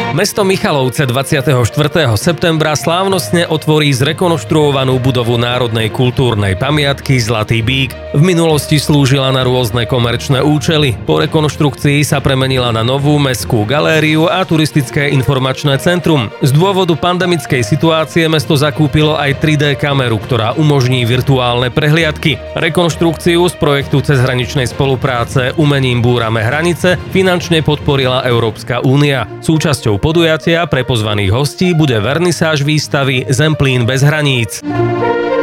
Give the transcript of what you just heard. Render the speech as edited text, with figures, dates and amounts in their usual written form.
Mesto Michalovce 24. septembra slávnostne otvorí zrekonštruovanú budovu Národnej kultúrnej pamiatky Zlatý bík. V minulosti slúžila na rôzne komerčné účely. Po rekonštrukcii sa premenila na novú mestskú galériu a turistické informačné centrum. Z dôvodu pandemickej situácie mesto zakúpilo aj 3D kameru, ktorá umožní virtuálne prehliadky. Rekonštrukciu z projektu cezhraničnej spolupráce Umením búrame hranice finančne podporila Európska únia. Súčasťou podujatia pre pozvaných hostí bude vernisáž výstavy Zemplín bez hraníc.